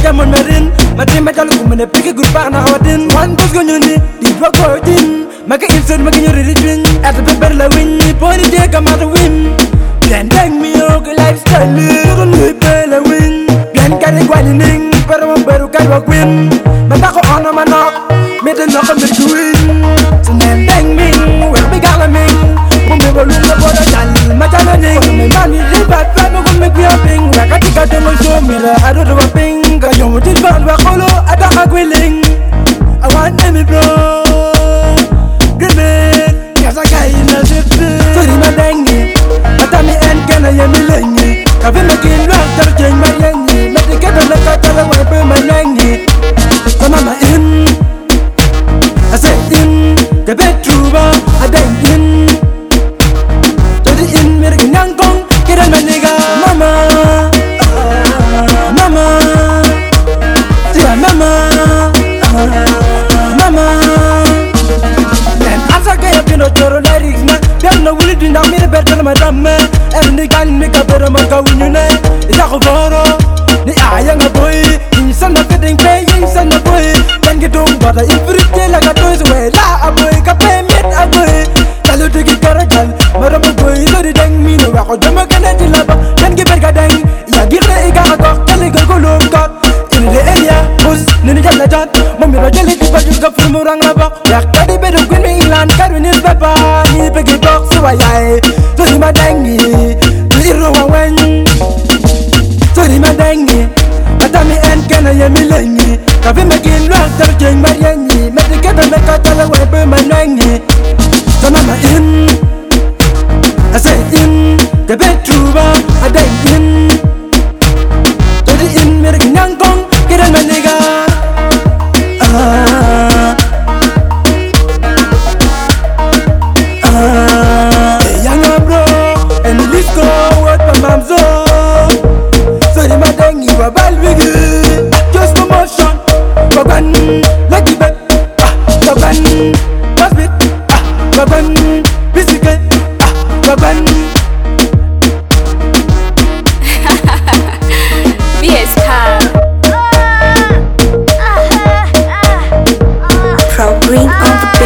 jamon merin mati metal ku mene piki gur par na awadin wan bus go nyuni di dwa ko din maka insert maka nyuri ridwin at the ber la win poni de kamata win bien dang mi o ke lifestyle ko ni bela win bien kare gwani ning pero mo beru kan wa win mata ko ono manok mete no ko mir win so nem dang mi we be gala mi mo me bolu na boda dal mata na ning me mani le bat bat mo me kwi ping rakati ka de mo show mira ado do ping ka yo mo til ban wa kholo ada ka gwiling I want me bro good man yes I got in the zip so di ma dengi ata mi en kana ye mi lengi ka be makin lo tar jen ma yengi ma de ke be ka ta wa be ma nengi so mama in I say in the bedroom I dang in to the in mir nang kong kiran ma nigga mama mama tia mama mama no choro lyrics na del no wuli dinda mi be del ma damme el ni kan mi ka bere ma ka winu ne ya ko boro ni aya nga boy insan na keding pe insan na boy kan ge dum bada ifrit la ka toy we la aboy ka pe mit aboy kalu de gi karagal mara mo boy so di deng mi no wa ko dama kana di la ba kan ge ber ka deng ya gi re ga ko tele go ko lom ko in the area bus ni jalla jat mo mi ro jeli di ba ju ka fur mo rang la ba ya ka di be do queen mi lan karu ni papa ni pegi box so ayai to di madangi to iro wa wen to di madangi ata mi en kana ye mi lengi ka be makin lo tar jeng mariani me de ke be me ka tala we be manangi so mama in I say in the bedroom I dang in to di in me de nyang kong kiran ma nigga just no motion Baban, lucky bet Baban, boss bit Baban, bicycle Baban BS Car Pro Green on the